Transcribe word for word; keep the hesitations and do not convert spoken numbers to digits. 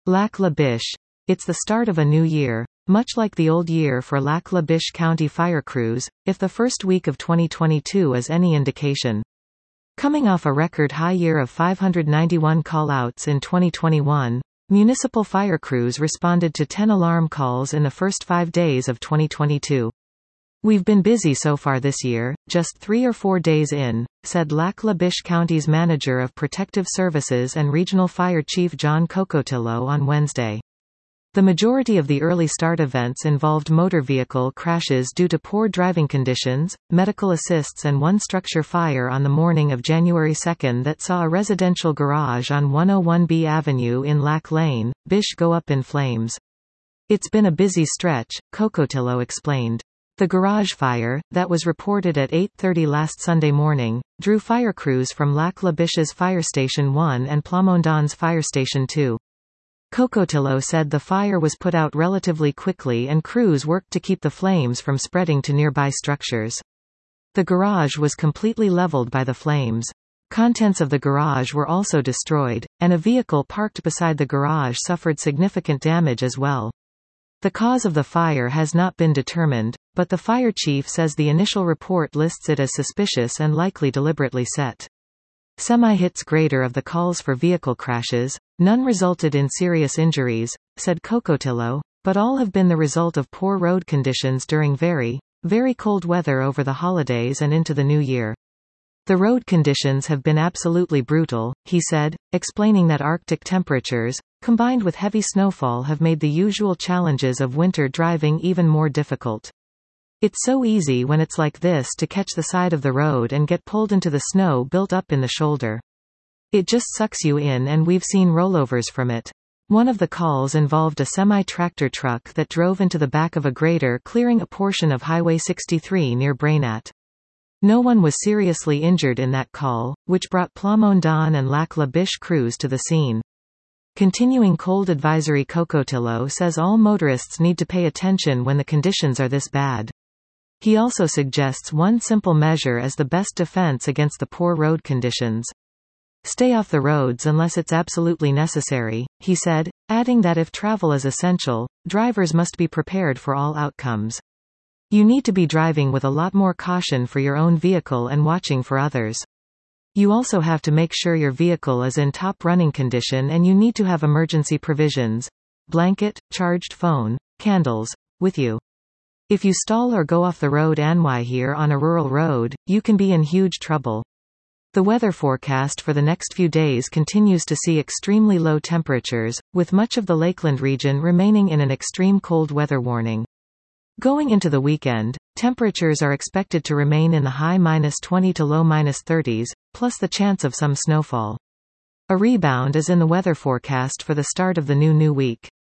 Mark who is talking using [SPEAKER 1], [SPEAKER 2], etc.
[SPEAKER 1] Lac La Biche. It's the start of a new year. Much like the old year for Lac La Biche County fire crews, if the first week of twenty twenty-two is any indication. Coming off a record high year of five hundred ninety-one call-outs in twenty twenty-one, municipal fire crews responded to ten alarm calls in the first five days of twenty twenty-two. We've been busy so far this year, just three or four days in, said Lac La Biche County's Manager of Protective Services and Regional Fire Chief John Cocotillo on Wednesday. The majority of the early start events involved motor vehicle crashes due to poor driving conditions, medical assists and one structure fire on the morning of January second that saw a residential garage on one oh one B Avenue in Lac Lane, Biche go up in flames. It's been a busy stretch, Cocotillo explained. The garage fire, that was reported at eight thirty last Sunday morning, drew fire crews from Lac La Biche's Fire Station one and Plamondon's Fire Station two. Cocotillo said the fire was put out relatively quickly and crews worked to keep the flames from spreading to nearby structures. The garage was completely leveled by the flames. Contents of the garage were also destroyed, and a vehicle parked beside the garage suffered significant damage as well. The cause of the fire has not been determined, but the fire chief says the initial report lists it as suspicious and likely deliberately set. Semi-hits greater of the calls for vehicle crashes, none resulted in serious injuries, said Cocotillo, but all have been the result of poor road conditions during very, very cold weather over the holidays and into the new year. The road conditions have been absolutely brutal, he said, explaining that Arctic temperatures, combined with heavy snowfall, have made the usual challenges of winter driving even more difficult. It's so easy when it's like this to catch the side of the road and get pulled into the snow built up in the shoulder. It just sucks you in, and we've seen rollovers from it. One of the calls involved a semi-tractor truck that drove into the back of a grader clearing a portion of Highway sixty-three near Brainat. No one was seriously injured in that call, which brought Plamondon and Lac La Biche crews to the scene. Continuing cold advisory, Cocotillo says all motorists need to pay attention when the conditions are this bad. He also suggests one simple measure as the best defense against the poor road conditions. Stay off the roads unless it's absolutely necessary, he said, adding that if travel is essential, drivers must be prepared for all outcomes. You need to be driving with a lot more caution for your own vehicle and watching for others. You also have to make sure your vehicle is in top running condition, and you need to have emergency provisions, blanket, charged phone, candles, with you. If you stall or go off the road anywhere here on a rural road, you can be in huge trouble. The weather forecast for the next few days continues to see extremely low temperatures, with much of the Lakeland region remaining in an extreme cold weather warning. Going into the weekend, temperatures are expected to remain in the high minus twenty to low minus thirties, plus the chance of some snowfall. A rebound is in the weather forecast for the start of the new new week.